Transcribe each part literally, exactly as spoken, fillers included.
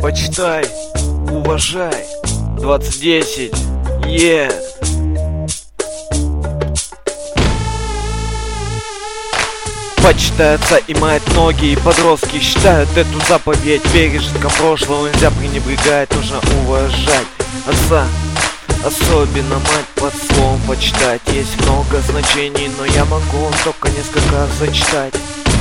Почитай, уважай. Двадцать десять, е. Почитай отца и мать, многие подростки считают эту заповедь пережитком прошлого нельзя пренебрегать, нужно уважать отца, особенно мать. Под словом почитать есть много значений, но я могу только несколько раз зачитать.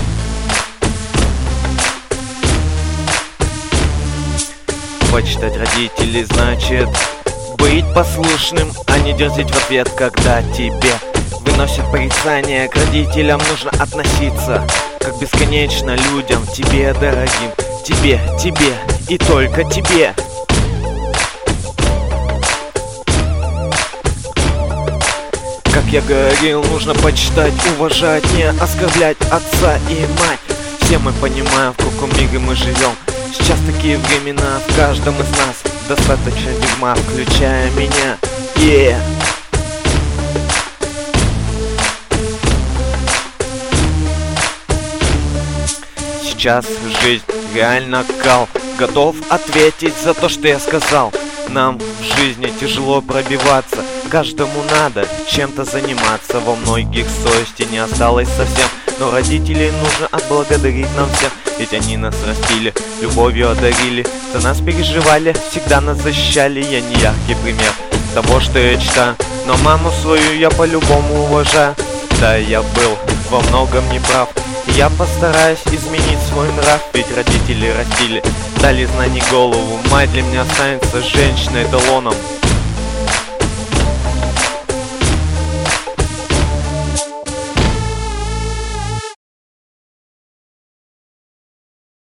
Почитать родителей значит быть послушным, а не дерзить в ответ, когда тебе выносят порицание. К родителям нужно относиться как бесконечно людям, тебе дорогим, тебе, тебе и только тебе. Как я говорил, нужно почитать, уважать, не оскорблять отца и мать. Все мы понимаем, в каком мире мы живем. Сейчас такие времена, в каждом из нас достаточно дерьма, включая меня. Yeah. Сейчас жизнь реально кал. Готов ответить за то, что я сказал. Нам в жизни тяжело пробиваться, каждому надо чем-то заниматься. Во многих совести не осталось совсем, но родителей нужно отблагодарить нам всем. Ведь они нас растили, любовью одарили, за нас переживали, всегда нас защищали. Я не яркий пример того, что я читаю, но маму свою я по-любому уважаю. Да, я был во многом неправ, я постараюсь изменить свой нрав. Ведь родители растили, дали знаний голову. Мать для меня останется женщиной эталоном.